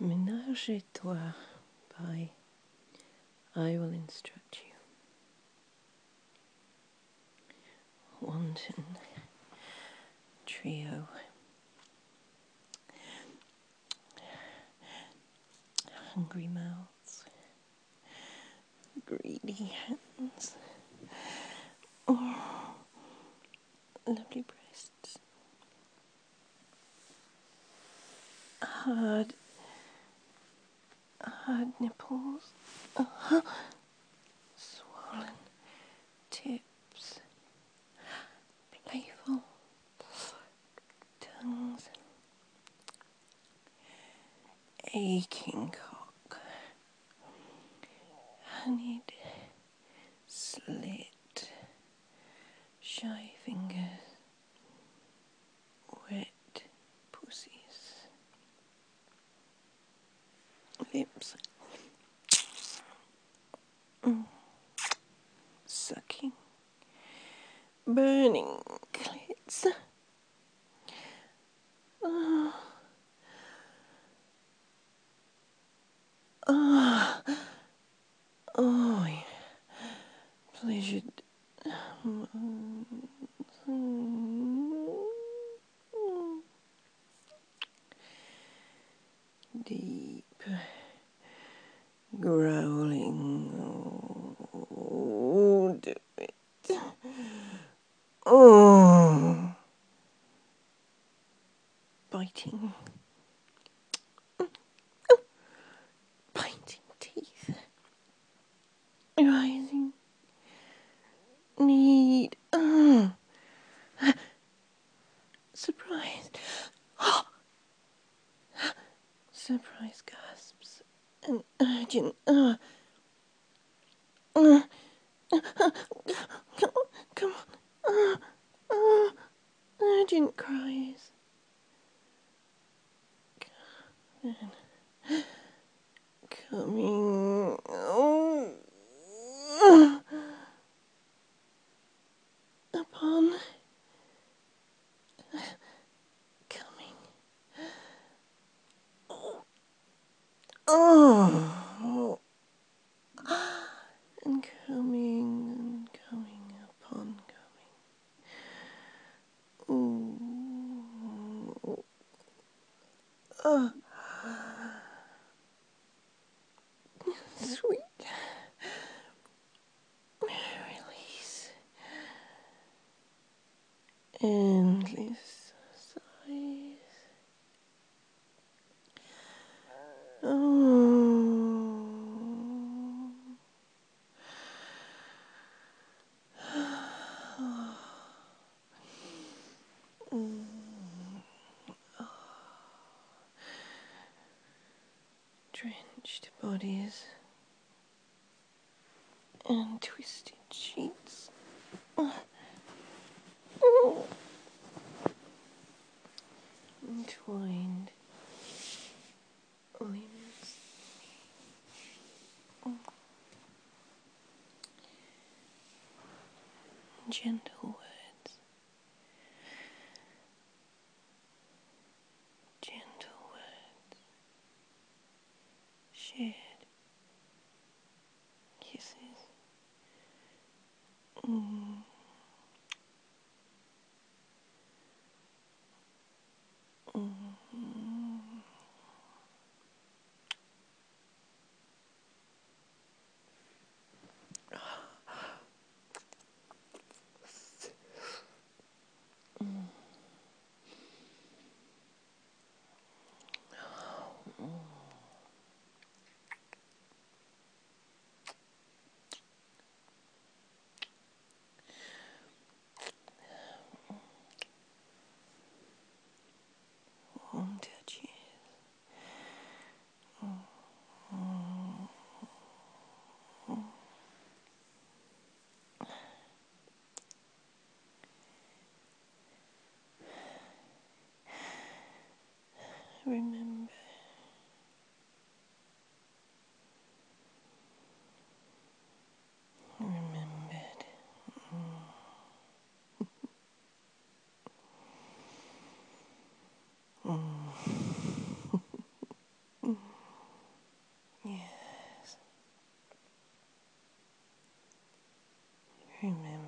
Ménage et toi by I Will Instruct You. Wanton trio. Hungry mouths. Greedy hands. Oh, lovely breasts. Hard nipples. Swollen tips. Playful tongues. Aching cock. Honeyed slit. Shy fingers. Wet pussies. Lips. Sucking. Burning clits. Oh, yeah. Pleasured. Deep growling. Oh, do it. Oh, biting. Biting teeth. Rising. Need. Surprise. Surprise gasps. An urgent. Come on. Urgent cries. Coming. Oh. Upon. Coming. Oh. And coming upon coming. Ooh. Sweet release. Endless sighs. Drenched bodies and twisted sheets. Entwined limbs. Gentle words. Gentle words. Shared kisses. Warm touches. Remember. Remembered. Remember